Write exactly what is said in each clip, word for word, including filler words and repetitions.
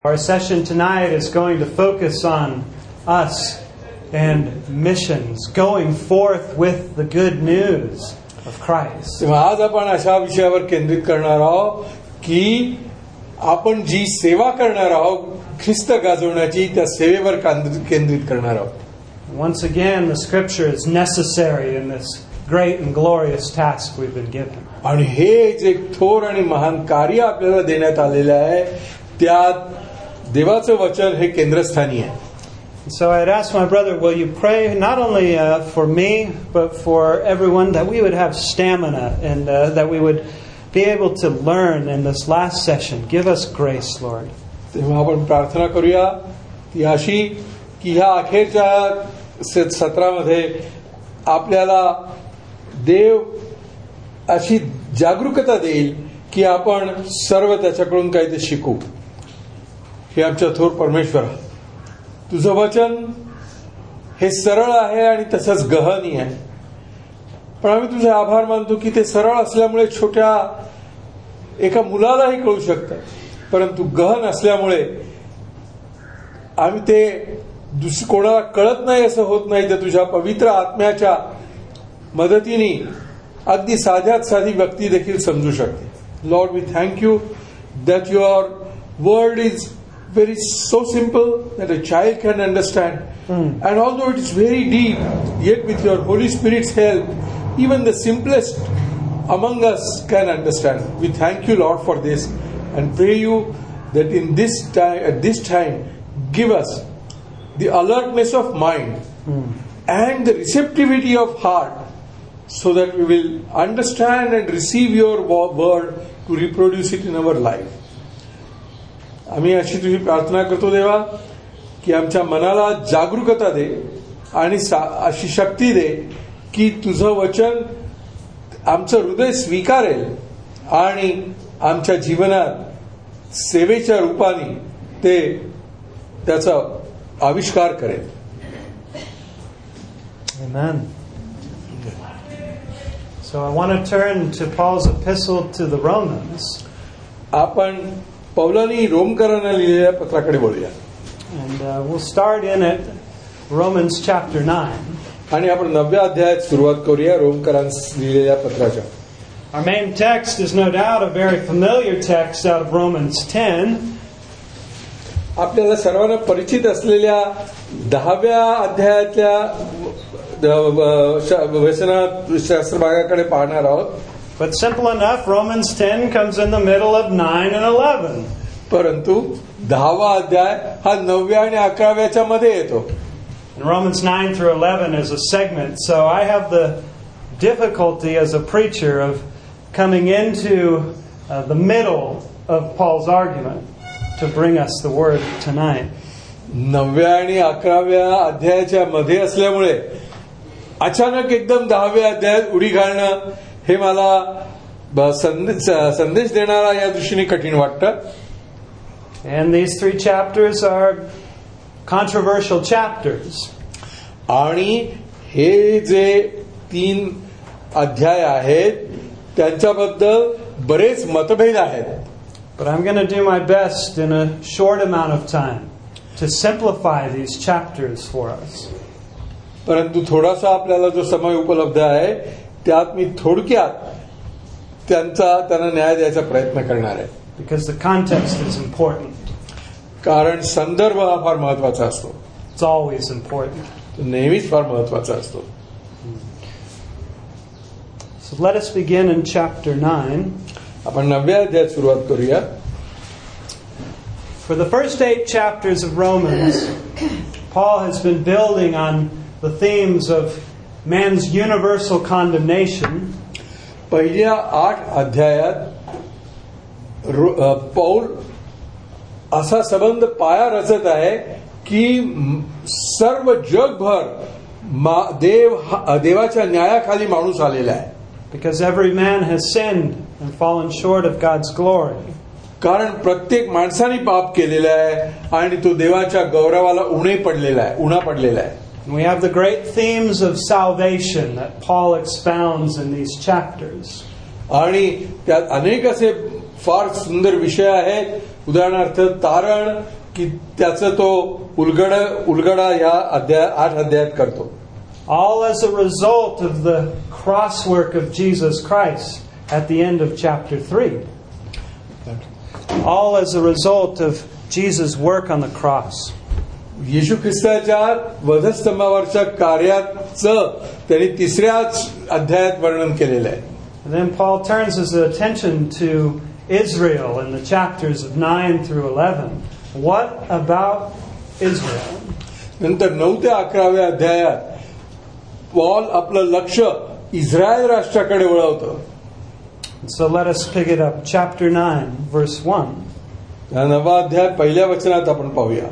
Our session tonight is going to focus on us and missions, going forth with the good news of Christ. आज आपण अशा विषयावर केंद्रित करणार आहोत की आपण जी सेवा करणार आहोत ख्रिस्त गाजवण्याची त्या सेवेवर केंद्रित करणार आहोत. Once again, the scripture is necessary in this great and glorious task we've been given. आणि हे जे थोर आणि महान कार्य आपल्याला देण्यात आलेले आहे त्यात देवाचं वचन हे केंद्रस्थानी आहे. So I'd ask my brother, will you pray not only uh, for me, but for everyone, that we would have stamina and uh, that we would be able to learn in this last session. Give us grace, Lord. तेव्हा आपण प्रार्थना करूया ती अशी की ह्या अखेरच्या सत्रामध्ये आपल्याला देव अशी जागरूकता देईल की आपण सर्व त्याच्याकडून काही ते शिकू. हे आमच्या थोर परमेश्वरा, तुझं वचन हे सरळ आहे आणि तसंच गहनी आहे, पण आम्ही तुझे आभार मानतो की ते सरळ असल्यामुळे छोट्या एका मुलालाही कळू शकतं, परंतु गहन असल्यामुळे आम्ही ते दुसरी कोणाला कळत नाही असं होत नाही. तर तुझ्या पवित्र आत्म्याच्या मदतीने अगदी साध्यात साधी व्यक्ती देखील समजू शकते. Lord, we thank you that your word is very so simple that a child can understand, mm. and although it is very deep, yet with your Holy Spirit's help, even the simplest among us can understand. We thank you, Lord, for this, and pray you that in this time, at this time, give us the alertness of mind mm. and the receptivity of heart, so that we will understand and receive your word to reproduce it in our life. आम्ही अशी तुझी प्रार्थना करतो देवा की आमच्या मनाला जागरूकता दे आणि अशी शक्ती दे की तुझं वचन आमचं हृदय स्वीकारेल आणि आमच्या जीवनात सेवेच्या रूपाने ते त्याचा आविष्कार करेल. Amen. So I want to turn to Paul's epistle to the Romans. आपण पौलानी रोमकरांना लिहिलेल्या पत्राकडे वळूया. And uh, we'll start in it Romans chapter nine. आणि आपण नवव्या अध्यायात सुरुवात करूया रोमकरांस लिहिलेल्या पत्राच्या. Our main text is no doubt a very familiar text out of Romans ten. आपल्याला सर्वांना परिचित असलेल्या दहाव्या अध्यायातल्या वचनात शास्त्र भागाकडे पाहणार आहोत. But simple enough, Romans ten comes in the middle of nine and eleven. परंतु दहावा अध्याय हा नवव्या आणि अकराव्याच्या मध्ये येतो. And Romans nine through eleven is a segment, so I have the difficulty as a preacher of coming into uh, the middle of Paul's argument to bring us the word tonight. नवव्या आणि अकराव्या अध्यायाच्या मध्ये असल्यामुळे अचानक एकदम दहाव्या अध्यायात उडी घालणं हे मला संदेश देणारा या दृष्टीने कठीण वाटतं. And these three chapters are controversial chapters. आणि हे जे तीन अध्याय आहेत त्यांच्याबद्दल बरेच मतभेद आहेत. But I'm going to do my best in a short amount of time to simplify these chapters for us. परंतु थोडासा आपल्याला जो समय उपलब्ध आहे त्यात मी थोडक्यात त्यांचा त्यांना न्याय द्यायचा प्रयत्न करणार आहे. Because the context is important. कारण संदर्भ हा फार महत्वाचा असतो. It's always important. नेहमीच फार महत्वाचा असतो. So let us begin in chapter nine. आपण नवव्या अध्यायात सुरुवात करूया. For the first eight chapters of Romans, Paul has been building on the themes of man's universal condemnation. पहिल्या आठ अध्यायात पौल असा संबंध पाया रचत आहे की सर्व जगभर देव देवाच्या न्यायाखाली माणूस आलेला आहे. Because every man has sinned and fallen short of God's glory. कारण प्रत्येक माणसाने पाप केलेला आहे आणि तो देवाच्या गौरवाला उणे पडलेला आहे उणा पडलेला आहे. We have the great themes of salvation that Paul expounds in these chapters. आणि त्यात अनेक असे फार सुंदर विषय आहेत. उदाहरणार्थ तारण, की त्याचं तो उलगड उलगडा या अध्याय आठ अध्यायात करतो. All as a result of the cross work of Jesus Christ at the end of chapter three. All as a result of Jesus' work on the cross. येशू ख्रिस्ताच्या वधस्तंभावरच्या कार्याचं त्यांनी तिसऱ्याच अध्यायात वर्णन केलेलं आहे. And then Paul turns his attention to Israel in the chapters of nine through eleven. What about Israel? नंतर नऊ ते अकराव्या अध्यायात पॉल आपलं लक्ष इस्रायल राष्ट्राकडे वळवतं. So let us pick it up. Chapter nine, verse one. या नवा अध्याय पहिल्या वचनात आपण पाहूया.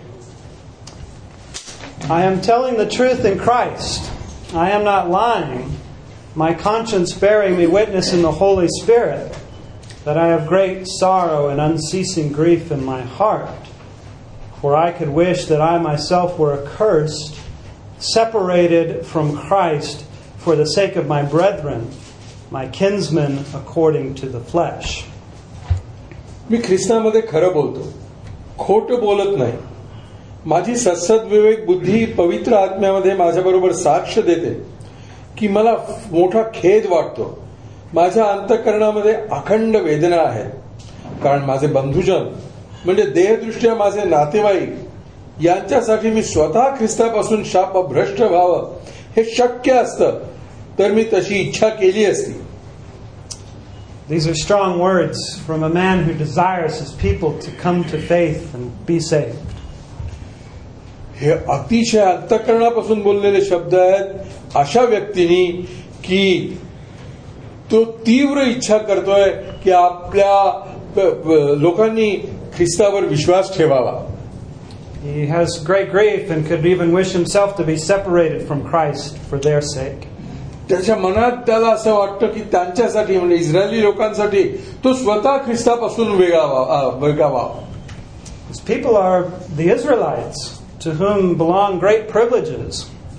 I am telling the truth in Christ. I am not lying. My conscience bearing me witness in the Holy Spirit that I have great sorrow and unceasing grief in my heart. For I could wish that I myself were accursed, separated from Christ for the sake of my brethren, my kinsmen according to the flesh. मी ख्रिस्तामध्ये खरं बोलतो, खोटं बोलत नाही. माझी सत्सद्विवेक बुद्धी पवित्र आत्म्यामध्ये माझ्याबरोबर साक्ष देते की मला मोठा खेद वाटतो. माझ्या अंतःकरणामध्ये अखंड वेदना आहे. कारण माझे बंधुजन म्हणजे देहदृष्ट्या माझे नातेवाईक यांच्यासाठी मी स्वतः ख्रिस्तापासून शापभ्रष्ट व्हावं हे शक्य असतं तर मी तशी इच्छा केली असती. These are strong words from a man who desires his people to come to faith and be saved. हे अतिशय अंतःकरणापासून बोललेले शब्द आहेत अशा व्यक्तीनी की तो तीव्र इच्छा करतोय की आपल्या लोकांनी ख्रिस्तावर विश्वास ठेवावा. He has great grief and could even wish himself to be separated from Christ for their sake. त्याच्या मनात त्याला असं वाटतं की त्यांच्यासाठी म्हणजे इस्रायली लोकांसाठी तो स्वतः ख्रिस्तापासून वेगळा वेगळावा. These people are the Israelites, to whom belong great privileges.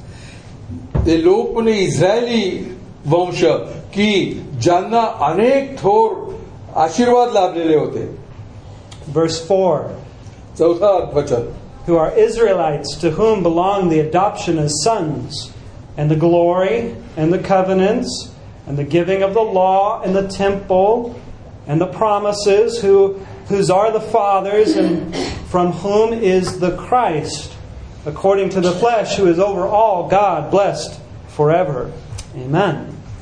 ते लोक म्हणजे इस्रायली वंश की ज्यांना अनेक थोर आशीर्वाद लाभलेले होते. Verse four. चौथा वचन. Who are Israelites, to whom belong the adoption as sons, and the glory, and the covenants, and the giving of the law, and the temple, and the promises, who whose are the fathers, and from whom is the Christ, according to the flesh, who is over all, God blessed forever. Amen.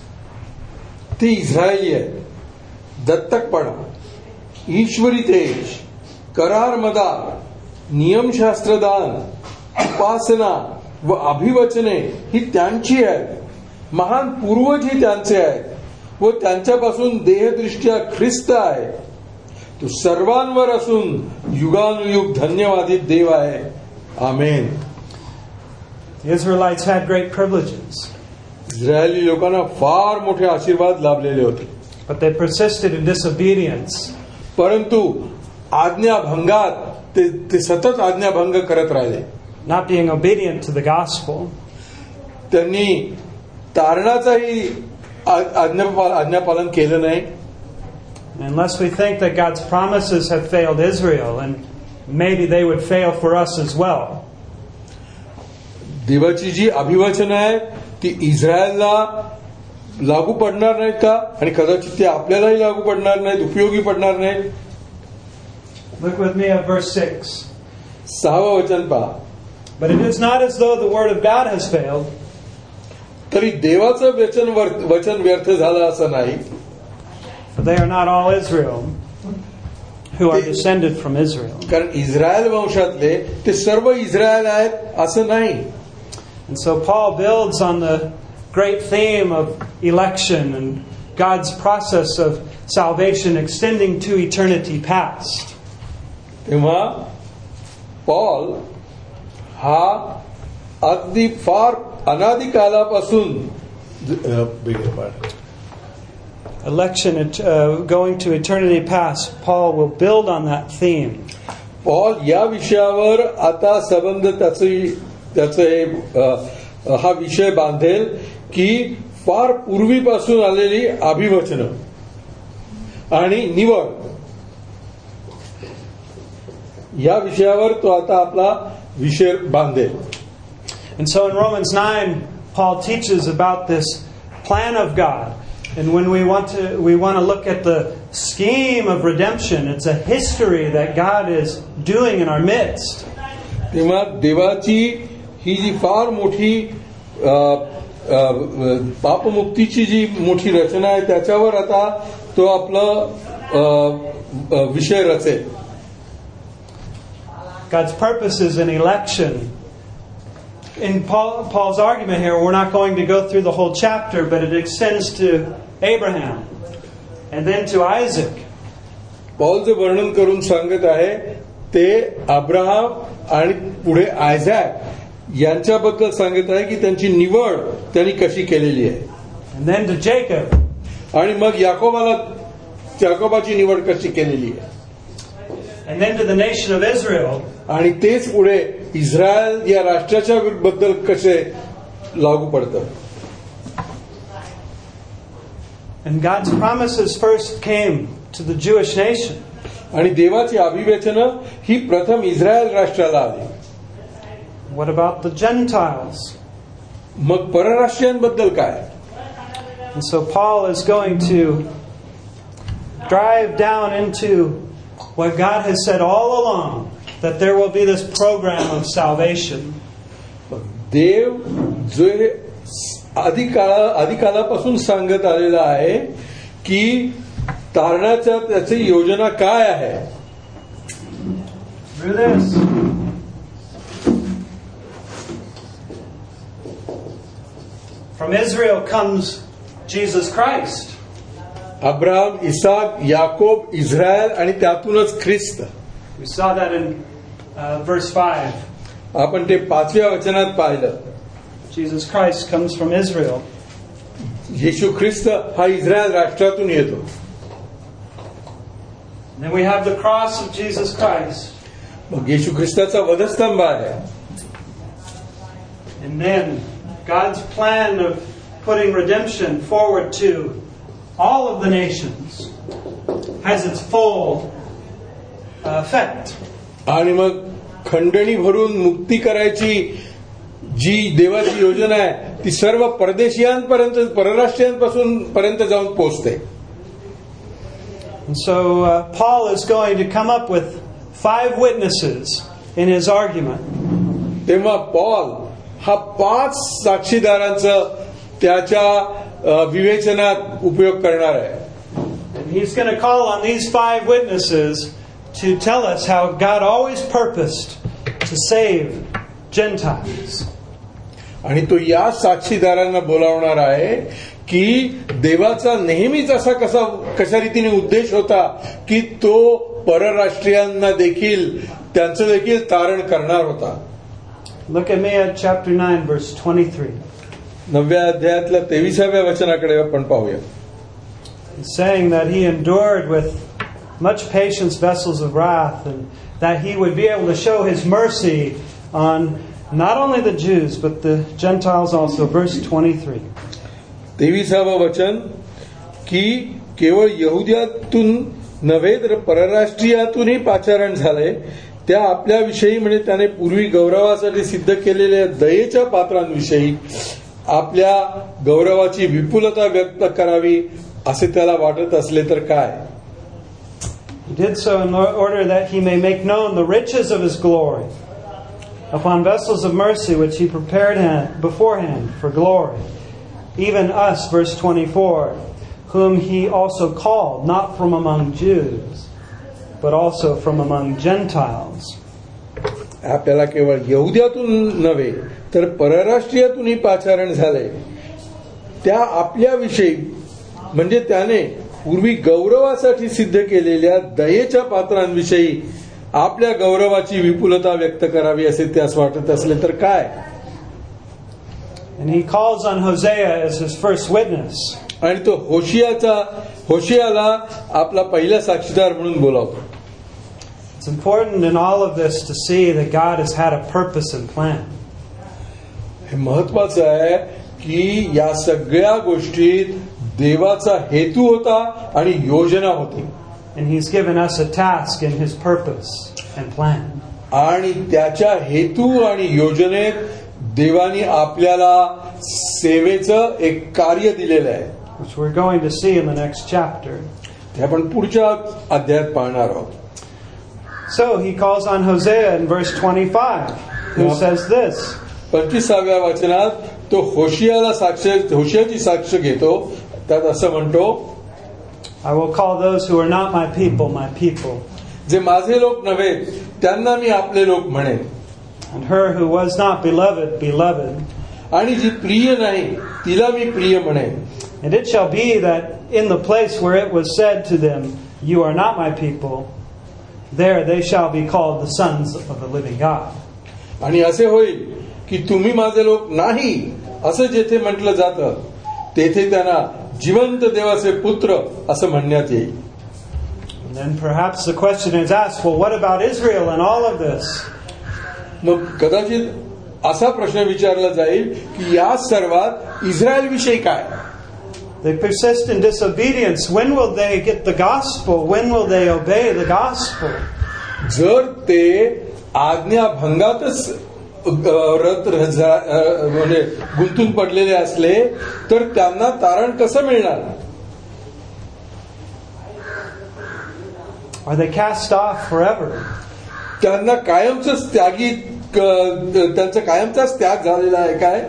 ती Israeli आहे. दत्तकपणा, ईश्वरी तेज, करार मदार, नियमशास्त्रदान, उपासना व अभिवचने ही त्यांची आहेत. महान पूर्वज ही त्यांचे आहेत व त्यांच्यापासून देहदृष्ट्या ख्रिस्त आहे. तो सर्वांवर असून युगानुयुग धन्यवादित देव आहे. आमेन. The Israelites had great privileges. Israeli लोकांना फार मोठे आशीर्वाद लाभलेले होते. But they persisted in disobedience. परंतु आज्ञाभंगात ते, ते सतत आज्ञाभंग करत राहिले. Not being obedient to the gospel. त्यांनी तारणाचाही आज्ञा आज्ञापालन केलं नाही. Unless we think that God's promises have failed Israel, and maybe they would fail for us as well. देवाची जी अभिवचन आहे ती इस्रायलला लागू पडणार नाहीत का? आणि कदाचित ते आपल्यालाही लागू पडणार नाहीत, उपयोगी पडणार नाहीत. Look with me at verse six. सहावं वचन पहा. But it is not as though the word of God has failed. तरी देवाचं वचन वचन व्यर्थ झालं असं नाही. For they are not all Israel who are descended from Israel. कारण इस्रायल वंशातले ते सर्व इस्रायल आहेत असं नाही. And so Paul builds on the great theme of election and God's process of salvation extending to eternity past. तेव्हा Paul हा अगदी फार अनादी कालापासून election uh, going to eternity past, Paul will build on that theme. Paul या विषयावर आता संबंध त्याचे त्याचे हा विषय बांधेल की फार पूर्वीपासून आलेली अभिवचन आणि निवड या विषयावर तो आता आपला विषय बांधेल. And so in Romans nine, Paul teaches about this plan of God. And when we want to we want to look at the scheme of redemption, it's a history that God is doing in our midst. तेव्हा देवाची ही जी फार मोठी पापमुक्तीची जी मोठी रचना आहे त्याच्यावर आता तो आपला विषय रचेल. God's purposes in election. In Paul, Paul's argument here, we're not going to go through the whole chapter, but it extends to Abraham and then to Isaac. Paul जे वर्णन करून सांगत आहे ते अब्राहम आणि पुढे आयझॅक यांच्याबद्दल सांगत आहे की त्यांची निवड त्यांनी कशी केलेली आहे. And then to Jacob. आणि मग याकोबाला याकोबाची निवड कशी केलेली आहे. And then to the nation of Israel. आणि तेच पुढे इस्रायल या राष्ट्राच्या बद्दल कसे लागू पडतं. And God's promises first came to the Jewish nation. आणि देवाची अभिवचनं ही प्रथम इस्रायल राष्ट्राला आली. What about the Gentiles? मग परराष्ट्रीयांबद्दल काय. And so Paul is going to drive down into what God has said all along, that there will be this program of salvation. देव जे अधिकाळा अधिकालापासून सांगत आलेला आहे की तारणाच्या त्याची योजना काय आहे. Through this. From Israel comes Jesus Christ. Abraham, Isaac, याकोब, इस्रायल आणि त्यातूनच ख्रिस्त. We saw that in uh, verse five. आपण ते पाचव्या वचनात पाहिलं. Jesus Christ comes from Israel. येशू ख्रिस्त हा इस्रायल राष्ट्रातून येतो. And then we have the cross of Jesus Christ. मग येशू ख्रिस्ताचा वधस्तंभ आहे. And then God's plan of putting redemption forward to all of the nations has its full uh, effect. आणि मग खंडणी भरून मुक्ती करायची जी देवाची योजना आहे ती सर्व परदेशीयांपर्यंत परराष्ट्रीयांपासून पर्यंत जाऊन पोहोचते. And so uh, Paul is going to come up with five witnesses in his argument. तेव्हा पॉल हा पाच साक्षीदारांचा त्याच्या विवेचनात उपयोग करणार आहे. And he's going to call on these five witnesses to tell us how God always purposed to save Gentiles. आणि तो या साक्षीदारांना बोलावणार आहे की देवाचा नेहमीच असा कसा कशा रीतीने उद्देश होता की तो परराष्ट्रीयांना देखील त्यांचं देखील तारण करणार होता. Look at Nehemiah chapter nine verse twenty-three. नवव्या अध्यायातल्या तेविसाव्या वचनाकडे आपण पाहूया. He's saying that he endured with much patience vessels of wrath, and that he would be able to show his mercy on not only the Jews but the Gentiles also. Verse twenty-three. तेविसावं वचन की केवळ यहुद्यातून नव्हे तर परराष्ट्रीयातूनही पाचारण झाले त्या आपल्याविषयी म्हणजे त्याने पूर्वी गौरवासाठी सिद्ध केलेल्या दयेच्या पात्रांविषयी आपल्या गौरवाची विपुलता व्यक्त करावी असे त्याला वाटत असले तर काय. He did so in order that he may make known the riches of his glory upon vessels of mercy which he prepared beforehand for glory, even us, verse twenty-four, whom he also called, not from among Jews, but also from among Gentiles. आपल्याला केवळ यहुद्यातून नव्हे तर परराष्ट्रीयातूनही पाचारण झाले त्या आपल्याविषयी म्हणजे त्याने पूर्वी गौरवासाठी सिद्ध केलेल्या दयेच्या पात्रांविषयी आपल्या गौरवाची विपुलता व्यक्त करावी असे त्यास वाटत असले तर काय. And he calls on Hosea as his first witness. आणि तो होशियाचा होशियाला आपला पहिला साक्षीदार म्हणून बोलावतो. It's important in all of this to see that God has had a purpose and plan. हे महत्वाचं आहे की या सगळ्या गोष्टीत देवाचा हेतू होता आणि योजना होती. And He's given us a task in His purpose and plan. आणि त्याच्या हेतू आणि योजनेत देवानी आपल्याला सेवेचं एक कार्य दिलेलं आहे, which we're going to see in the next chapter. ते आपण पुढच्या अध्यायात पाहणार आहोत. So he calls on Hosea in verse twenty-five, who Yeah. says this. पंचवीसाव्या वचनात तो होशियाला साक्ष होशियाची साक्ष घेतो. त्यात असं म्हणतो, I will call those who are not my people, my people. जे माझे लोक नव्हे त्यांना मी आपले लोक म्हणेन, And her who was not beloved, beloved. आणि जी प्रिय नाही तिला मी प्रिय म्हणेन. And it shall be that in the place where it was said to them, you are not my people, there they shall be called the sons of the living God. आणि असे होईल की तुम्ही माझे लोक नाही असं जेथे म्हटलं जातं तेथे त्यांना जिवंत देवाचे पुत्र असं म्हणण्यात येईल. And then perhaps the question is asked, well, what about Israel and all of this? मग कदाचित असा प्रश्न विचारला जाईल की या सर्वात इस्रायल विषयी काय? They persist in disobedience. When will they get the gospel? When will they obey the gospel? जर ते आज्ञाभंगातच रत म्हणजे गुंतून पडलेले असले तर त्यांना तारण कसं मिळणार? Are they cast off forever? त्यांना कायमच त्यागी त्यांचा कायमचाच त्याग झालेला आहे काय?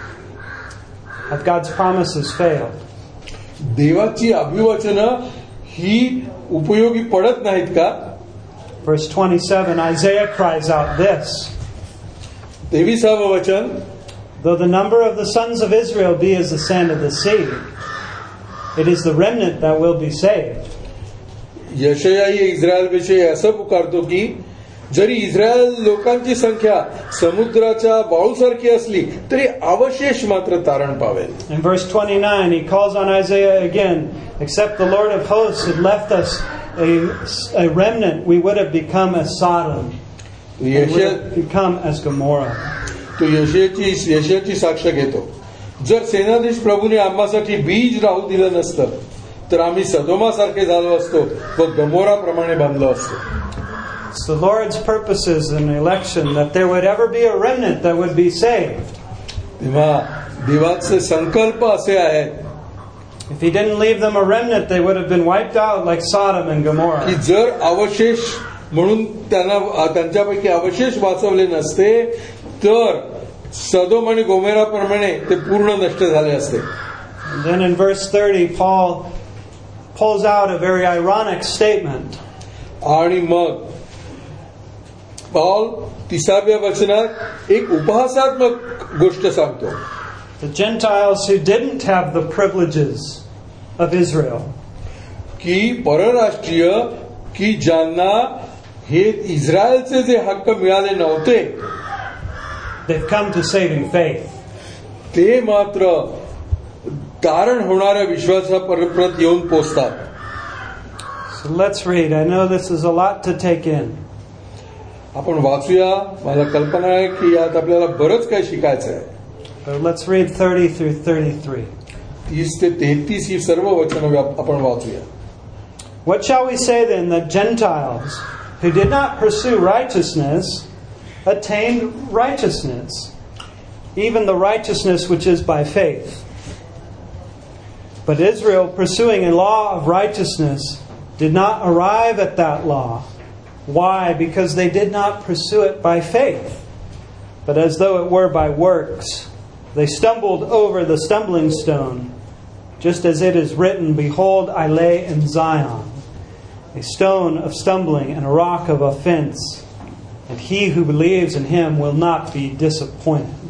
Have God's promises failed? देवाची अभिवचनं ही उपयोगी पडत नाहीत का? Verse twenty-seven, Isaiah cries out this. तेविसावं वचन, Though the number of the sons of Israel be as the sand of the sea, it is the remnant that will be saved. यशयाही Israel विषयी असं पुकारतो की जरी इस्रायल लोकांची संख्या समुद्राच्या वाळूसारखी असली तरी अवशेष मात्र तारण पावेल. In verse twenty-nine, he calls on Isaiah again. Except the Lord of hosts had left us a, a remnant, we would have become as Sodom. We would have become as Gomorrah. तो यशयाची यशयाची साक्ष घेतो. जर सेनाधीश प्रभूने आम्हासाठी बीज राहू दिलं नसतं तर आम्ही सदोमासारखे झालो असतो व गमोराप्रमाणे बांधलो असतो. It's the Lord's purposes in election that there would ever be a remnant that would be saved. तेव्हा देवाचे संकल्प असे आहेत If He didn't leave them a remnant, they would have been wiped out like Sodom and Gomorrah. की जर अवशेष म्हणून त्यांना त्यांच्यापैकी अवशेष वाचवले नसते तर सदोम आणि गोमेराप्रमाणे ते पूर्ण नष्ट झाले असते. And then in verse thirty, Paul pulls out a very ironic statement. आणि मग पौल तिसाव्या वचनात एक उपहासात्मक गोष्ट सांगतो. The Gentiles who didn't have the privileges of Israel, की परराष्ट्रीय की ज्यांना हे इस्रायलचे जे हक्क मिळाले नव्हते they've come to saving faith. ते मात्र तारण होणाऱ्या विश्वासापर्यंत येऊन पोचतात. So let's read. I know this is a lot to take in. आपण वाचूया. मला कल्पना आहे की यात आपल्याला बरंच काही शिकायचं आहे. But let's read thirty through thirty-three. तीस ते तेहतीस ही सर्व वचनं आपण वाचूया. What shall we say then that Gentiles who did not pursue righteousness attained righteousness, even the righteousness which is by faith? But Israel, pursuing a law of righteousness, did not arrive at that law. Why? Because they did not pursue it by faith, but as though it were by works. They stumbled over the stumbling stone, just as it is written, Behold, I lay in Zion a stone of stumbling and a rock of offense, and he who believes in him will not be disappointed.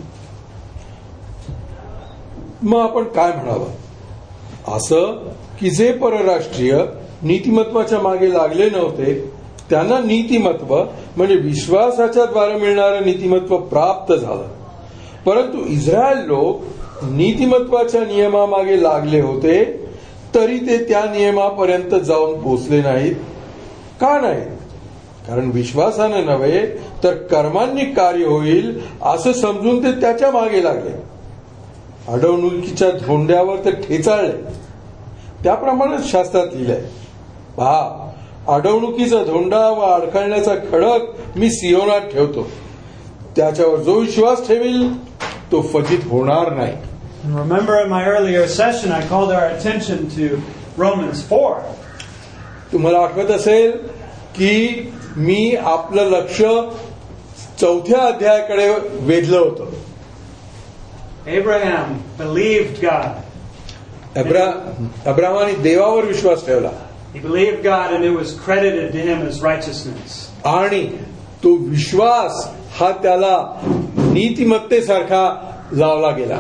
मग आपण काय म्हणावं? असं की जे परराष्ट्रीय नीतिमत्वाच्या मागे लागले नव्हते त्यांना नीतिमत्व म्हणजे विश्वासाच्या द्वारे मिळणारं नीतिमत्व प्राप्त झालं. परंतु इस्रायल लोक नीतिमत्वाच्या नियमामागे लागले होते तरी ते त्या नियमापर्यंत जाऊन पोचले नाहीत. का नाही? कारण विश्वासाने नव्हे तर कर्मांनी कार्य होईल असं समजून ते त्याच्या मागे लागले. अडवणुकीच्या धोंड्यावर ते ठेचाळले. त्याप्रमाणेच शास्त्रात लिहिलंय. पहा, अडवणुकीचा धोंडा व अडखळण्याचा खडक मी सियोनात ठेवतो. त्याच्यावर जो विश्वास ठेवील तो फजित होणार नाही. And remember in my earlier session I called our attention to Romans four. तुम्हाला आठवत असेल की मी आपलं लक्ष चौथ्या अध्यायाकडे वेधलं होतं. Abraham believed God. अब्रा अब्रामाने देवावर विश्वास ठेवला. He believed God and it was credited to him as righteousness. आणि तो विश्वास हा त्याला नीतिमत्तेसारखा लावला गेला.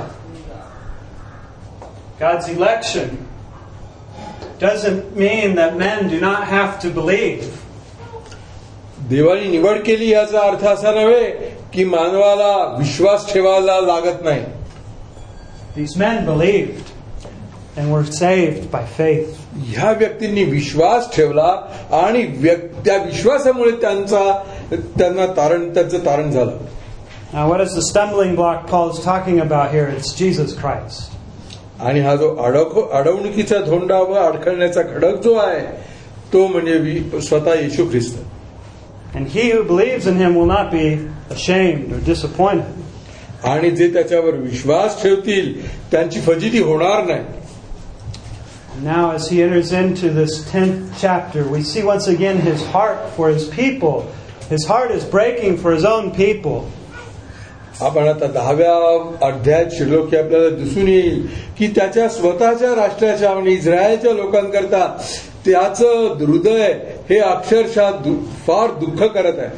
God's election doesn't mean that men do not have to believe. देवाने निवड केली याचा अर्थ असा नव्हे की मानवाला विश्वास ठेवायला लागत नाही. These men believed and were saved by faith. ह्या व्यक्तींनी विश्वास ठेवला आणि त्या विश्वासामुळे त्यांचा त्यांना तारण त्यांचं तारण झालं. Now what is the stumbling block Paul is talking about here? It's Jesus Christ. आणि हा जो अडक अडवणुकीचा धोंडा व अडखळण्याचा खडक जो आहे तो म्हणजे स्वतः येशू ख्रिस्त. And he who believes in him will not be ashamed or disappointed. आणि जे त्याच्यावर विश्वास ठेवतील त्यांची फजिती होणार नाही. Now as he enters into this tenth chapter, we see once again his heart for his people. His heart is breaking for his own people. आपण आता दहाव्या अध्यायात शिरलो की आपल्याला दिसून येईल की त्याच्या स्वतःच्या राष्ट्राच्या म्हणजे इस्रायलच्या लोकांकरता त्याचं हृदय हे अक्षरशः फार दुःख करत आहे.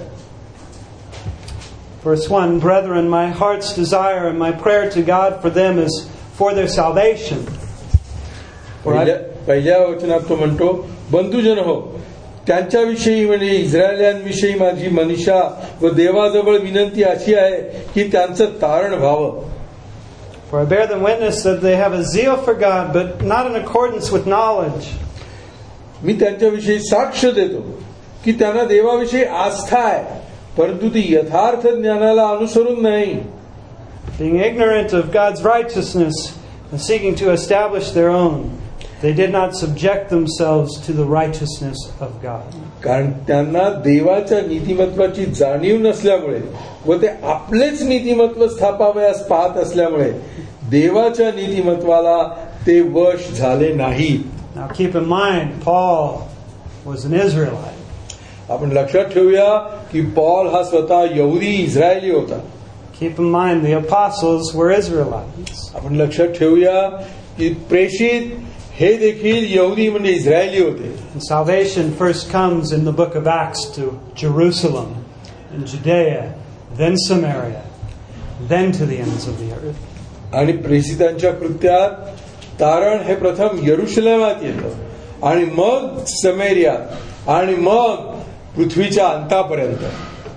Verse one, Brethren, my heart's desire and my prayer to God for them is for their salvation. पहिल्या पहिल्या वचनात तो म्हणतो, बंधुजन हो, त्यांच्याविषयी म्हणजे इस्रायल्यांविषयी माझी मनीषा व देवाजवळ विनंती अशी आहे की त्यांचं तारण व्हावं. For I bear them witness that they have a zeal for God, but not in accordance with knowledge. मी त्यांच्याविषयी साक्ष देतो की त्यांना देवाविषयी आस्था आहे, परंतु ती यथार्थ ज्ञानाला अनुसरून नाही. Being ignorant of God's righteousness and seeking to establish their own, they did not subject themselves to the righteousness of God. कारण त्यांना देवाच्या नीतिमत्वाची जाणीव नसल्यामुळे व ते आपलेच नीतिमत्व स्थापावयास पाहत असल्यामुळे देवाच्या नीतिमत्वाला ते वश झाले नाही. Now keep in mind, Paul was an Israelite. आपण लक्षात ठेवूया की पॉल हा स्वतः यहुदी इस्रायली होता. Keep in mind, the apostles were Israelites. आपण लक्षात ठेवूया की प्रेषित हे देखील यहुदी म्हणजे इस्रायली होते. And salvation first comes in the book of Acts to Jerusalem and Judea, then Samaria, then to the ends of the earth. आणि प्रेषितांच्या कृत्यात तारण हे प्रथम यरुशलेमात येतं आणि मग समेरियात आणि मग पृथ्वीच्या अंतापर्यंत.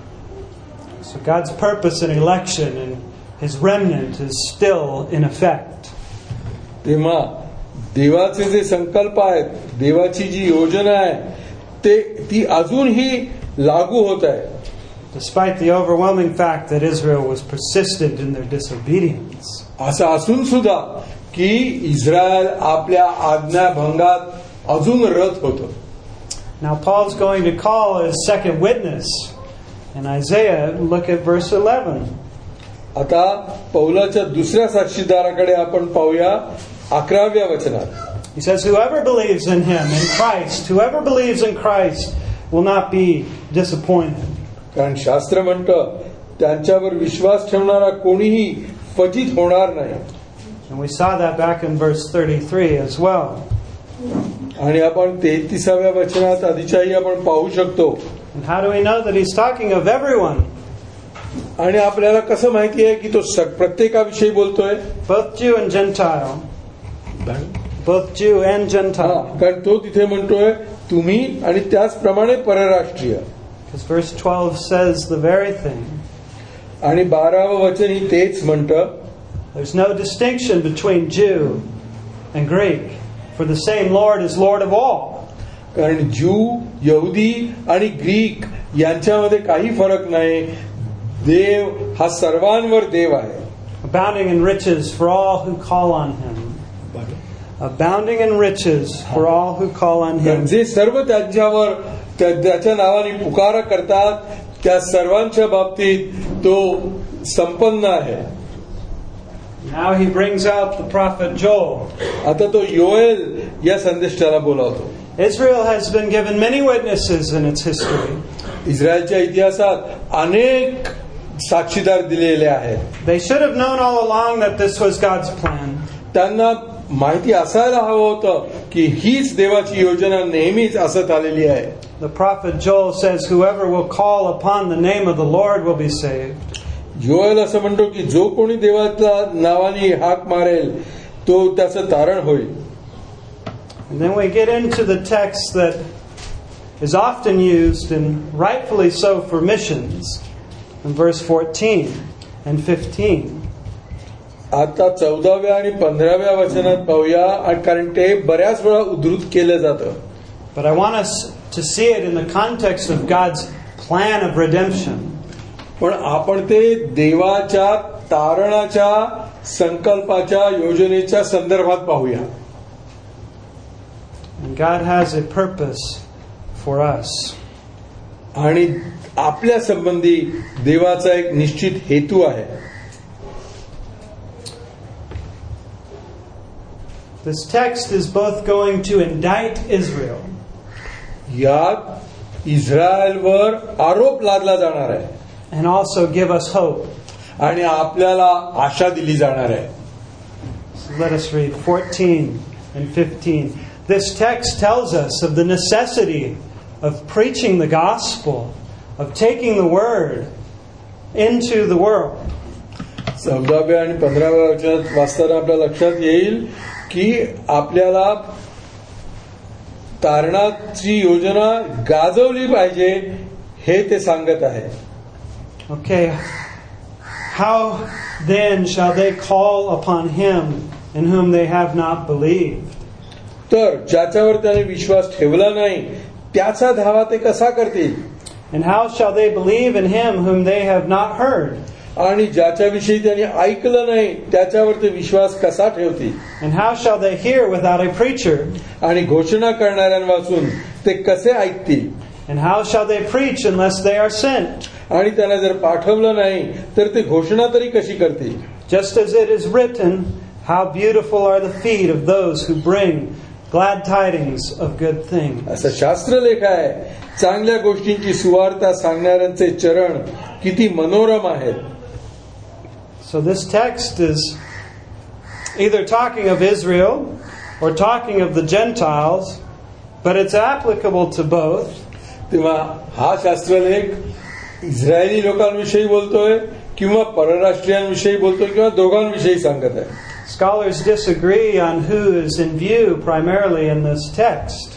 So God's purpose in election and His remnant is still in effect. तेव्हा देवाचे जे संकल्प आहेत, देवाची जी योजना आहे ते ती अजूनही लागू होत आहे. Despite the overwhelming fact that Israel was persistent in their disobedience. असं असून सुद्धा की इस्रायल आपल्या आज्ञाभंगात अजून रत होतं. Now Paul's going to call his second witness in Isaiah. Look at verse eleven. आता पौलाच्या दुसऱ्या साक्षीदाराकडे आपण पाहूया अकराव्या वचनात. He says, whoever believes in him, in Christ, whoever believes in Christ will not be disappointed. कारण शास्त्र म्हणतं त्यांच्यावर विश्वास ठेवणारा कोणीही फजित होणार नाही. And we saw that back in verse thirty-three as well. आणि आपण तेहतीसाव्या वचनात आधीच्याही आपण पाहू शकतो. And how do we know that he's talking of everyone? आणि आपल्याला कसं माहिती आहे की तो प्रत्येकाविषयी बोलतोय? Both Jew and Gentile. Both Jew and Gentile. कारण तो तिथे म्हणतोय तुम्ही आणि त्याचप्रमाणे परराष्ट्रीय. Because verse twelve says the very thing. आणि बारावं वचन ही तेच म्हणतं. There's no distinction between Jew and Greek, for the same Lord is Lord of all. कारण ज्यू, यहुदी आणि ग्रीक यांच्यामध्ये काही फरक नाही. देव हा सर्वांवर देव आहे. Abounding in riches for all who call on him. abounding in riches for all who call on him. जे सर्व त्यांच्यावर त्याच्या नावाने पुकारा करतात त्या सर्वांच्या बाबतीत तो संपन्न आहे. Now he brings out the prophet Joel. आता तो योएल या संदेष्टाला बोलावतो. Israel has been given many witnesses in its history. इस्रायलच्या इतिहासात अनेक साक्षीदार दिलेले आहेत. They should have known all along that this was God's plan. त्यांना माहिती असायला हवं होतं की हीच देवाची योजना नेहमीच असत आलेली आहे. The prophet Joel says, "Whoever will call upon the name of the Lord will be saved." Joel असं म्हणतो की जो कोणी देवाच्या नावाने हाक मारेल तो त्याचं तारण होईल. And then we get into the text that is often used, and rightfully so, for missions, in verse fourteen and fifteen. आता चौदाव्या आणि पंधराव्या वचनात पाहूया, कारण ते बऱ्याच वेळा उद्धृत केलं जातं. But I want us to see it in the context of God's plan of redemption. पण आपण ते देवाच्या तारणाच्या संकल्पाच्या योजनेच्या संदर्भात पाहूया. And God has a purpose for us. आणि आपल्या संबंधी देवाचा एक निश्चित हेतू आहे. This text is both going to indict Israel. यात इस्रायलवर आरोप लादला जाणार आहे. And also give us hope. आणि आपल्याला आशा दिली जाणार आहे. So let us read fourteen and fifteen. This text tells us of the necessity of preaching the gospel, of taking the word into the world. चौदाव्या आणि पंधराव्या वचनात वाचताना आपल्या लक्षात येईल की आपल्याला तारणाची योजना गाजवली पाहिजे हे ते सांगत आहे. Okay, how then shall they call upon him in whom they have not believed? तर ज्याच्यावर त्याने विश्वास ठेवला नाही त्याचा धावा ते कसा करतील? And how shall they believe in him whom they have not heard? आणि ज्याच्याविषयी त्यांनी ऐकलं नाही त्याच्यावर ते विश्वास कसा ठेवतील? And how shall they hear without a preacher? आणि घोषणा करणाऱ्यांपासून ते कसे ऐकतील? And how shall they preach unless they are sent? आणि त्यांना जर पाठवलं नाही तर ते घोषणा तरी कशी करतील? Just as it is written, how beautiful are the feet of those who bring glad tidings of good things. असं शास्त्रलेख आहे, चांगल्या गोष्टींची सुवार्ता सांगणाऱ्यांचे चरण किती मनोरम आहेत. So this text is either talking of Israel or talking of the Gentiles, but it's applicable to both. तेव्हा हा शास्त्रलेख इस्रायली लोकांविषयी बोलतोय किंवा परराष्ट्रीयांविषयी बोलतोय किंवा दोघांविषयी सांगत आहे. Scholars disagree on who is in view primarily in this text.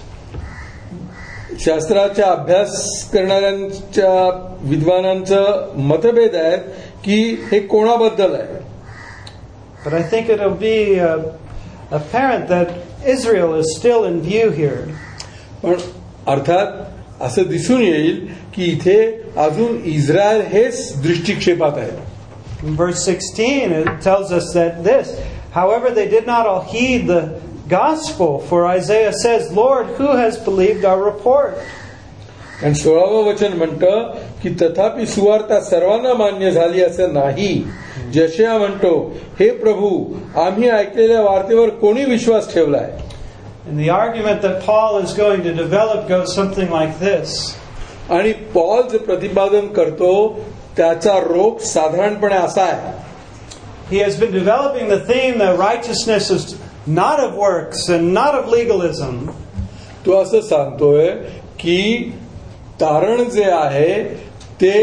शास्त्राचा अभ्यास करणाऱ्यांच्या विद्वानांचं मतभेद आहेत की हे कोणाबद्दल आहे. But I think it'll be uh, apparent that Israel is still in view here. पण अर्थात असं दिसून येईल की इथे अजून इस्रायल हेच दृष्टिक्षेपात आहे. In verse sixteen it tells us that this, however they did not all heed the gospel, for Isaiah says, Lord, who has believed our report? आणि सोळावं वचन म्हणतं की तथापि सुवार्ता सर्वांना मान्य झाली असं नाही. यशाया म्हणतो, हे प्रभू, आम्ही ऐकलेल्या वार्तेवर कोणी विश्वास ठेवलाय? And the argument that Paul is going to develop goes something like this. आणि पॉल जे प्रतिपादन करतो त्याचा रोख साधारणपणे असा आहे. He has been developing the theme that righteousness is not of works and not of legalism. तो असं सांगतोय की तारण जे आहे ते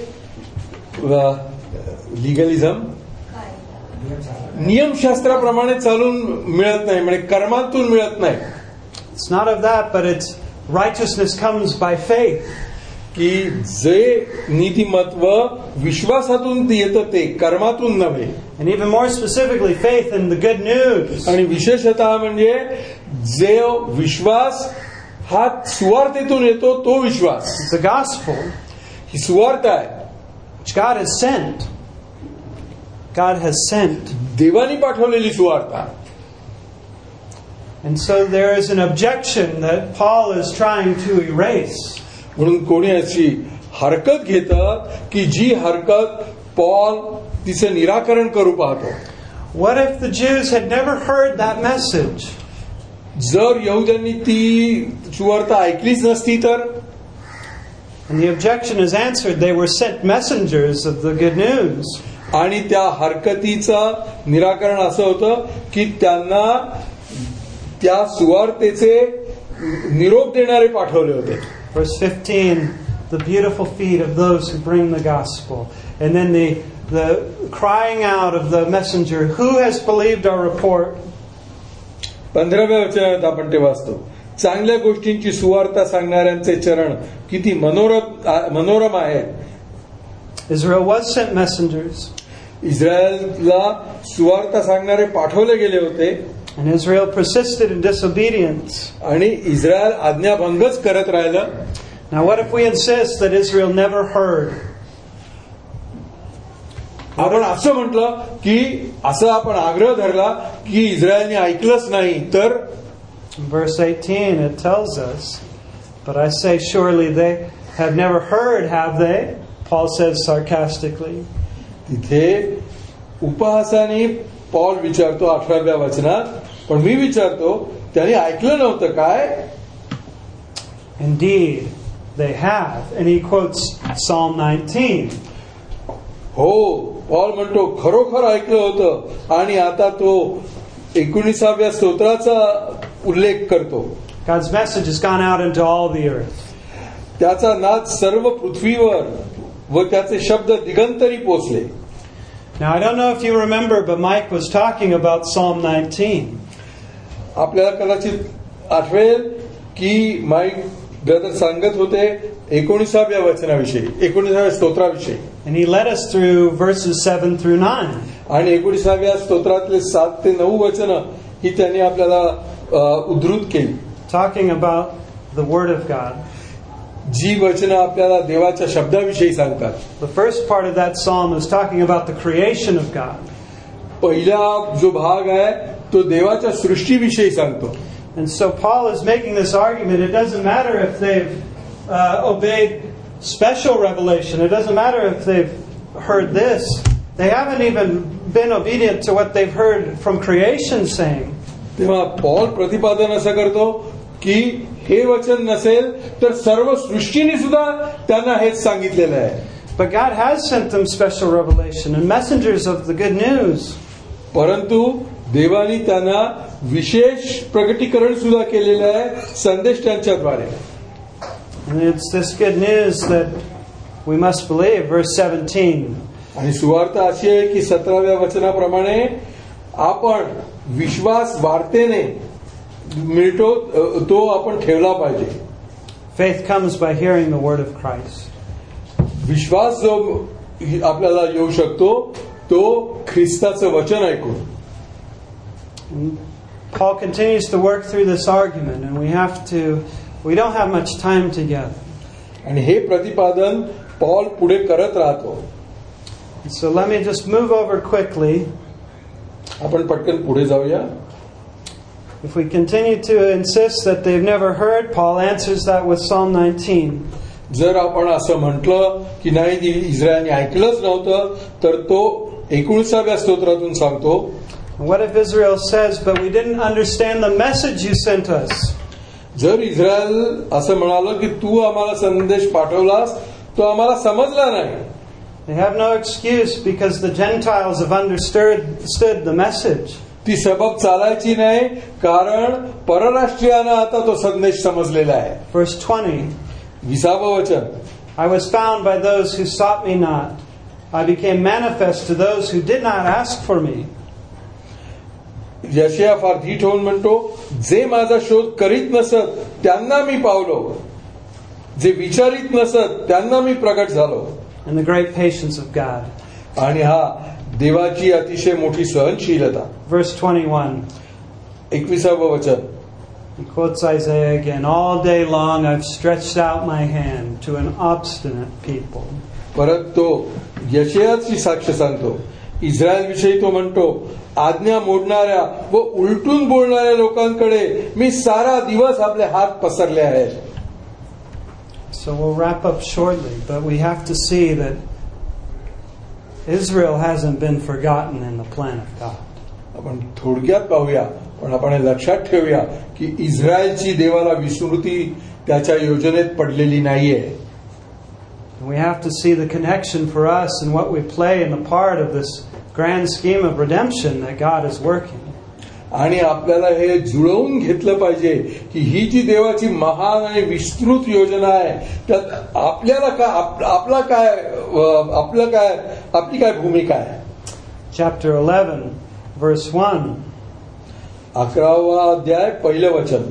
लिगलिझम नियमशास्त्राप्रमाणे चालून मिळत नाही, म्हणजे कर्मातून मिळत नाही. It's not of that, but it's righteousness comes by faith. की जे नीतिमत्व विश्वासातून येतं ते कर्मातून नव्हे. And even more specifically, faith in the good news. आणि विशेषतः म्हणजे जे विश्वास हा सुवार्तेतून येतो तो विश्वास. It's the gospel. ही सुवार्ता आहे. Which God has sent. God has sent. देवानी पाठवलेली सुवार्ता. And so there is an objection that Paul is trying to erase. म्हणून कोणी अशी हरकत घेतात की जी हरकत पॉल तिचं निराकरण करू पाहतो. What if the Jews had never heard that message? जर यहुद्यांनी ती सुवार्ता ऐकलीच नसती तर? And the objection is answered. They were sent messengers of the good news. आणि त्या हरकतीचं निराकरण असं होतं की त्यांना त्या सुवार्तेचे निरोप देणारे पाठवले होते. Verse fifteen, the beautiful feet of those who bring the gospel. And then the, the crying out of the messenger, who has believed our report? पंधराव्या वचनात आपण ते वाचतो. चांगल्या गोष्टींची सुवार्ता सांगणाऱ्यांचे चरण किती मनोरम मनोरम आहेत. Israel was sent messengers. इस्रायलला सुवार्ता सांगणारे पाठवले गेले होते. And Israel persisted in disobedience. आणि इस्रायल आज्ञाभंगच करत राहिलं. Now what if we insist that Israel never heard? आपण असं म्हटलं की असं आपण आग्रह धरला की इस्रायलने ऐकलंच नाही तर? In verse eighteen it tells us, but I say surely they have never heard, have they? Paul says sarcastically. तिथे उपहासाने पॉल विचारतो अठराव्या वचनात, पण मी विचारतो त्यांनी ऐकलं नव्हतं काय? Indeed, they have. And he quotes Psalm nineteen. हो, पॉल म्हणतो खरोखर ऐकलं होतं आणि आता तो एकोणीसाव्या स्तोत्राचा उल्लेख करतो. God's message has gone out into all the earth. त्याचा नाद सर्व पृथ्वीवर व त्याचे शब्द दिगंतरी पोचले. Now I don't know if you remember, but Mike was talking about Psalm nineteen. आपल्याला कदाचित आठवेल की माईक ब्रदर सांगत होते एकोणीसाव्या वचनाविषयी, एकोणीसाव्या स्तोत्राविषयी. And he led us through verses seven through nine. आणि एकोणीसाव्या स्तोत्रातले सात ते नऊ वचन ही त्यांनी आपल्याला उद्धृत केली. Talking about the Word of God. जी वचनं आपल्याला देवाच्या शब्दाविषयी सांगतात. The first part of that psalm is talking about the creation of God. पहिला जो भाग आहे तो देवाच्या सृष्टीविषयी सांगतो. And so Paul is making this argument. It doesn't matter if they've uh, obeyed special revelation. It doesn't matter if they've heard this. They haven't even been obedient to what they've heard from creation saying. तेव्हा Paul प्रतिपादन असं करतो की हे वचन नसेल तर सर्व सृष्टीने सुद्धा त्यांना हेच सांगितलेलं आहे. But God has sent them special revelation and messengers of the good news. परंतु देवानी त्यांना विशेष प्रकटीकरण सुद्धा केलेलं आहे संदेश त्यांच्याद्वारे. And it's this good news that we must believe. Verse seventeen. आणि सुवार्ता अशी आहे की सतराव्या वचनाप्रमाणे आपण विश्वास वार्तेने मिळतो तो आपण ठेवला पाहिजे. Faith comes by hearing the word of Christ. विश्वास जो आपल्याला येऊ शकतो तो ख्रिस्ताचं वचन ऐकून. Paul continues to work through this argument, and we have to, we don't have much time together. आणि हे प्रतिपादन पॉल पुढे करत राहतो. So let me just move over quickly. आपण पटकन पुढे जाऊया. If we continue to insist that they've never heard, Paul answers that with Psalm nineteen. जर आपण असं म्हटलं की नाही इस्रायलने ऐकलंच नव्हतं तर तो एकोणीसाव्या स्तोत्रातून सांगतो. What if Israel says, but we didn't understand the message you sent us? जर इस्रायल असं म्हणालं की तू आम्हाला संदेश पाठवलास तो आम्हाला समजला नाही. They have no excuse because the Gentiles have understood stood the message. ती सबब चालायची नाही कारण परराष्ट्रीयांना आता तो संदेश समजलेला आहे. Verse twenty. विसावं वचन. I was found by those who sought me not. I became manifest to those who did not ask for me. यशया फार धीट होऊन म्हणतो जे माझा शोध करीत नसत त्यांना मी पावलो, जे विचारित नसत त्यांना मी प्रकट झालो. And the great patience of God. आणि हा देवाची अतिशय मोठी सहनशीलता. Verse twenty-one. एकविसावं वचन. He quotes Isaiah again. All day long I've stretched out my hand to an obstinate people. परत तो यशयाची साक्ष सांगतो इस्रायल विषयी तो म्हणतो, आज्ञा मोडणाऱ्या व उलटून बोलणाऱ्या लोकांकडे मी सारा दिवस आपले हात पसरले आहेत. So we'll wrap up shortly, but we have to see that Israel hasn't been forgotten in the plan of God. आपण थोडक्यात पाहूया, पण आपण हे लक्षात ठेवूया की इस्रायलची देवाला विस्मृती त्याच्या योजनेत पडलेली नाहीये. We have to see the connection for us and what we play in the part of this grand scheme of redemption that God is working. आणि आपल्याला हे जुळवून घेतलं पाहिजे की ही जी देवाची महान आणि विस्तृत योजना आहे त्यात आपल्याला काय, आपला काय, आपलं काय, आपली काय भूमिका आहे. Chapter eleven, verse one. अकरावा अध्याय पहिलं वचन.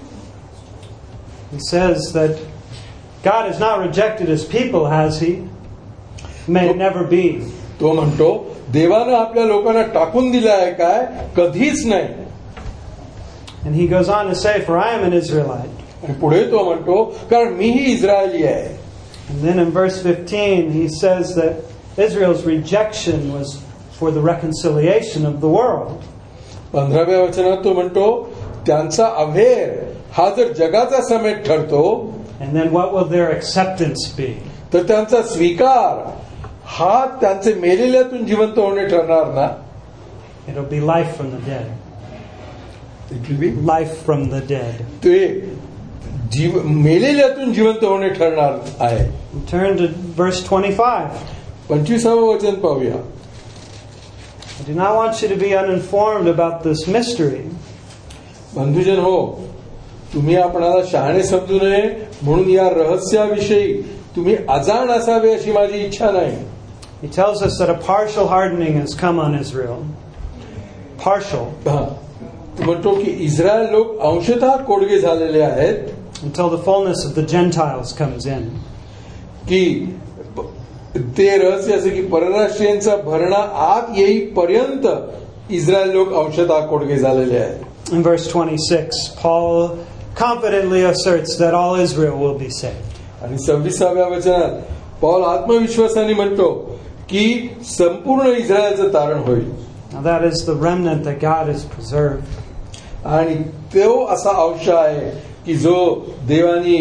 He says that God has not rejected his people, has he? May it never be. तो म्हणतो, देवानं आपल्या लोकांना टाकून दिलं आहे काय? कधीच नाही. And he goes on to say, for I am an Israelite. आणि पुढे तो म्हणतो, कारण मीही इस्रायली आहे. And then in verse fifteen he says that Israel's rejection was for the reconciliation of the world. पंधराव्या वचनात तो म्हणतो, त्यांचा अभेर हा जर जगाचा समेट ठरतो, and then what will their acceptance be? तर त्यांचा स्वीकार हा त्यांचे मेलेल्यातून जिवंत होणे ठरणार ना. It'll be life from the dead. It will be life from the dead. ते जीव मेलेल्यातून जिवंत होणे ठरणार आहे. Turn to verse twenty-five. पंचवीसावं वचन पाहूया. I do not want you to be uninformed about this mystery. बंधुजन हो, तुम्ही आपणाला शहाणे समजू नये म्हणून या रहस्याविषयी तुम्ही अजाण असावे अशी माझी इच्छा नाही. He tells us that a partial hardening has come on Israel. Partial. तो म्हणतो की इस्रायल लोक अंशतः कोडगे झालेले आहेत. Until the fullness of the Gentiles comes in. की ते रहस्य असे की परराष्ट्रीयांचा भरणा आत येईपर्यंत इस्रायल लोक अंशतः कोडगे झालेले आहेत. In verse twenty-six, Paul confidently asserts that all Israel will be saved. आणि सव्वीसाव्या वचनात पौल आत्मविश्वासाने म्हणतो की संपूर्ण इस्रायलचं तारण होईल. Now that is the remnant that God has preserved. आणि तो असा अंश आहे की जो देवानी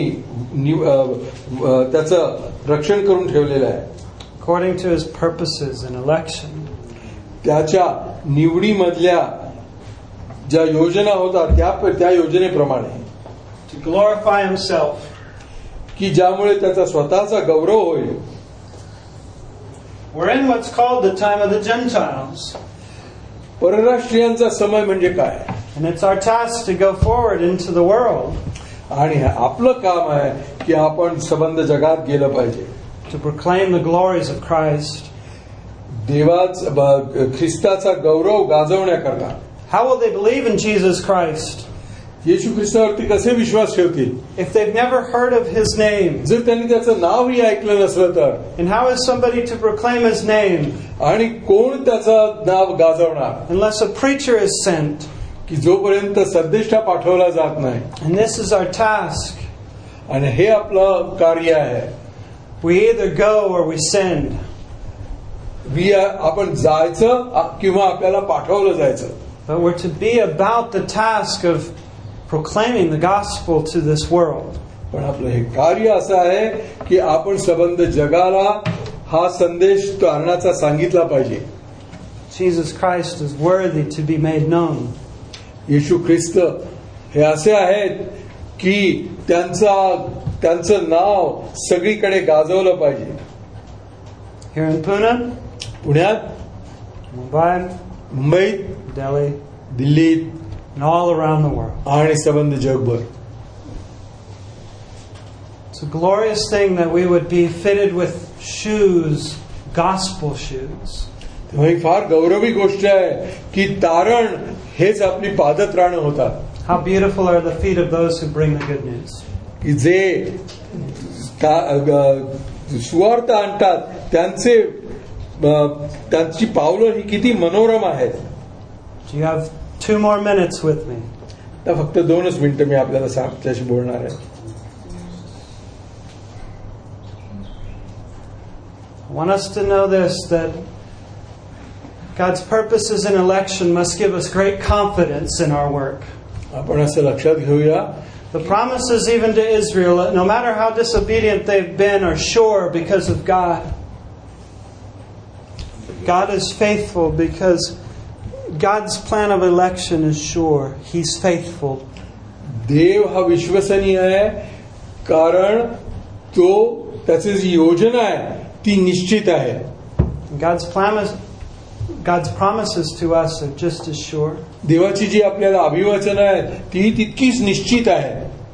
त्याचं रक्षण करून ठेवलेलं आहे. According to his purposes and election. त्याच्या निवडीमधल्या ज्या योजना होतात त्या त्या योजनेप्रमाणे. To glorify himself. की ज्यामुळे त्याचा स्वतःचा गौरव होईल. We're in what's called the time of the Gentiles. परराष्ट्रीयांचा समय म्हणजे काय? And it's our task to go forward into the world. आणि आपलं काम आहे की आपण संबंध जगात गेलं पाहिजे. To proclaim the glories of Christ. देवाच ख्रिस्ताचा गौरव गाजवण्याकरता. How will they believe in Jesus Christ? येशू ख्रिस्तावरती कसे विश्वास ठेवतील? If they've never heard of his name. जर त्यांनी त्याचं नावही ऐकलं नसलं तर. And how is somebody to proclaim his name? आणि कोण त्याचं नाव गाजवणार? Unless a preacher is sent. की जोपर्यंत संदेष्टा पाठवला जात नाही. And this is our task. आणि हे आपलं कार्य आहे. We either go or we send. We आपण जायचं किंवा आपल्याला पाठवलं जायचं. But we're to be about the task of proclaiming the gospel to this world. पण आपलं हे कार्य असं आहे की आपण संबंध जगाला हा संदेश आणण्याचा सांगितला पाहिजे. Jesus Christ is worthy to be made known. येशू ख्रिस्त हे असे आहेत की त्यांचा त्यांचं नाव सगळीकडे गाजवलं पाहिजे. Here in Pune, पुण्यात, Mumbai, मुंबईत, Delhi, दिल्लीत and all around the world. आणि संबंध जगभर. It's a glorious thing that we would be fitted with shoes, gospel shoes. तेव्हा ही फार गौरवी गोष्ट आहे की तारण हेच आपली पादत्राणं होतात. How beautiful are the feet of those who bring the good news. की जे सुवार्ता आणतात त्यांचे त्यांची पावलं ही किती मनोरम आहेत. You have two more minutes with me. तर फक्त दोनच मिनिटं मी आपल्याला तुमच्याशी बोलणार आहे. I want us to know this, that God's purposes in election must give us great confidence in our work. आपण असं लक्षात घेऊया, The promises even to Israel, no matter how disobedient they've been, are sure because of God. God is faithful because God's plan of election is sure. He's faithful. देव हा विश्वसनीय आहे, कारण तो त्याची जी योजना आहे ती निश्चित आहे. God's promise, God's promises to us are just as sure. देवाची जी आपल्याला अभिवचनं आहेत ती तितकीच निश्चित आहे.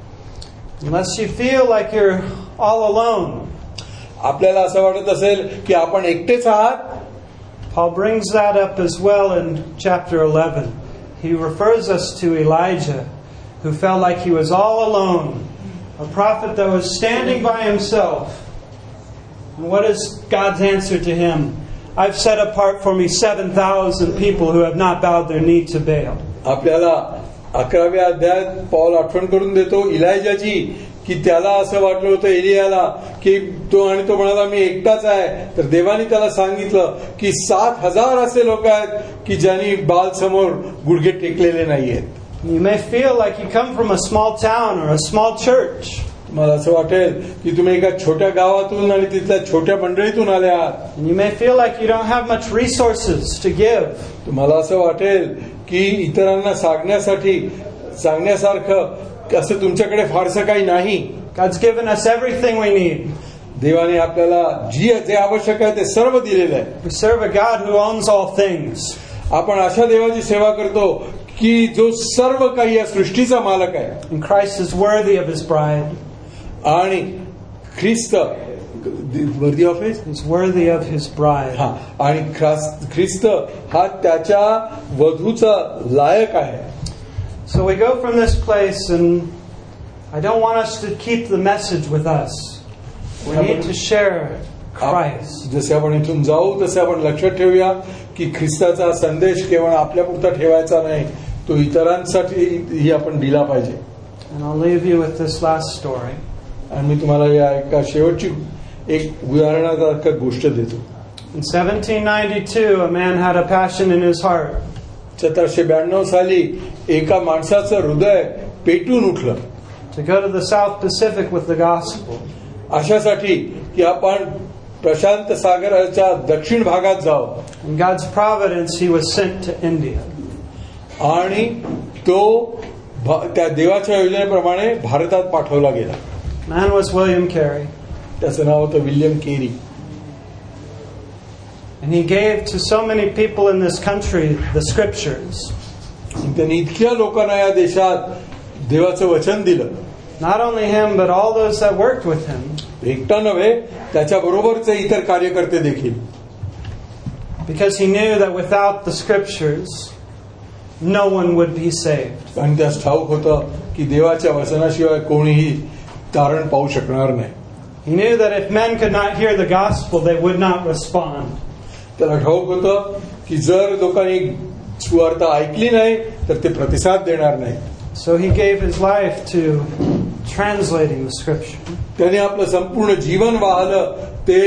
Unless you feel like you're all alone. आपल्याला असं वाटत असेल की आपण एकटेच आहात. Paul brings that up as well in chapter eleven. He refers us to Elijah, who felt like he was all alone, a prophet that was standing by himself. And what is God's answer to him? I've set apart for me seven thousand people who have not bowed their knee to Baal. आपल्याला अकराव्या अध्यायात पौल आठवण करून देतो इलायजाची, की त्याला असं वाटलं होतं एलियाला की तो आणि तो म्हणाला मी एकटाच आहे. तर देवाने त्याला सांगितलं की सात हजार असे लोक आहेत की ज्यांनी बाल समोर गुडघे टेकलेले नाहीयेत. You may feel like you come from a small town or a small church. तुम्हाला असं वाटेल की तुम्ही एका छोट्या गावातून आणि तिथल्या छोट्या मंडळीतून आले आहात. And you may feel like you don't have much resources to give. तुम्हाला असं वाटेल की इतरांना सांगण्यासाठी सांगण्यासारखं असं तुमच्याकडे फारसं काही नाही. God's given us everything we need. देवाने आपल्याला जी जे आवश्यक आहे ते सर्व दिलेलं आहे. We serve a God who owns all things. आपण अशा देवाची सेवा करतो की जो सर्व काही या सृष्टीचा मालक आहे. And Christ is worthy of his bride. आणि ख्रिस्त worthy of his He's worthy of his bride. हा आणि ख्रिस्त हा त्याच्या वधूचा लायक आहे. So we go from this place, and I don't want us to keep the message with us. We need to share Christ. जसे आपण इथून जाऊ तसे आपण लक्षात ठेवूया की ख्रिस्ताचा संदेश केवळ आपल्यापुरता ठेवायचा नाही, तो इतरांसाठी ही आपण दिला पाहिजे. And I'll leave you with this last story. आणि मी तुम्हाला या एका शेवटची एक उदाहरणादायक गोष्ट देतो. In seventeen ninety-two, a man had a passion in his heart. सतराशे ब्याण्णव साली एका माणसाचं हृदय पेटून उठलं To go to the South Pacific with the gospel. अशासाठी की आपण प्रशांत सागराच्या दक्षिण भागात जाऊ. In God's providence, he was sent to India. आणि तो त्या देवाच्या योजनेप्रमाणे भारतात पाठवला गेला. Man was William Carey. त्याचं नाव होतं William Carey. And he gave to so many people in this country the scriptures. त्यांनी इतक्या लोकांना या देशात देवाचं वचन दिलं. Not only him, but all those that worked with him. एकटा नव्हे, त्याच्या बरोबरचे इतर कार्यकर्ते देखील. Because he knew that without the scriptures, no one would be saved. आणि त्यास ठाऊक होतं की देवाच्या वचनाशिवाय कोणीही तारण पाहू शकणार नाही. He knew that if men could not hear the gospel, they would not respond. त्याला ठाऊक होतं की जर लोकांनी सुवार्थ ऐकली नाही तर ते प्रतिसाद देणार नाही. So he gave his life to translating the scripture. त्याने आपलं संपूर्ण जीवन वाहलं ते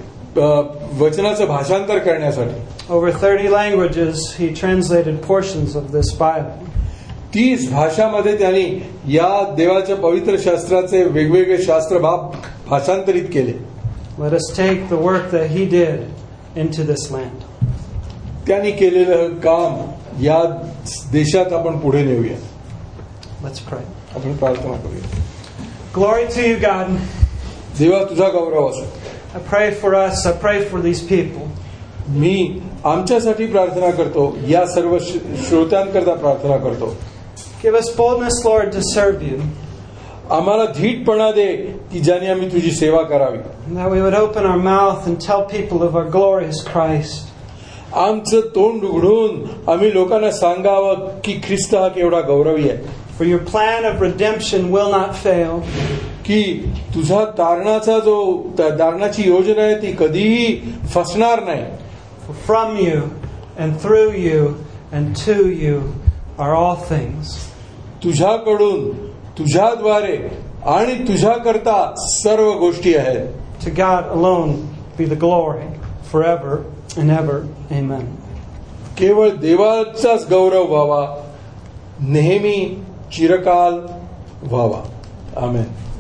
वचनाचं भाषांतर करण्यासाठी. Over thirty languages, he translated portions of this Bible. तीस भाषामध्ये त्यांनी या देवाच्या पवित्र शास्त्राचे वेगवेगळे शास्त्र भाषांतरित केले. Let us take the work that he did into this land. त्यांनी केलेलं काम या देशात आपण पुढे नेऊया. Let's pray. आपण प्रार्थना करूया. Glory to you, God. देवा तुझा गौरव असो. I pray for us. I pray for these people. मी आमच्यासाठी प्रार्थना करतो, या सर्व श्रोत्यांकरता प्रार्थना करतो. Give us boldness, Lord, to serve you. आम्हाला धीटपणा दे की ज्याने आम्ही तुझी सेवा करावी. That we would open our mouth and tell people of our glorious Christ. आमचं तोंड उघडून आम्ही लोकांना सांगावं की ख्रिस्त हा केवढा गौरवी आहे. For your plan of redemption will not fail. की तुझा तारणाचा जो तारणाची योजना आहे ती कधीही फसणार नाही. For from you and through you and to you are all things. तुझ्याकडून, तुझ्याद्वारे आणि तुझ्याकरता सर्व गोष्टी आहेत. To God alone be the glory forever and ever. Amen. केवळ देवाचाच गौरव व्हावा, नेहमी चिरकाल व्हावा. आमेन.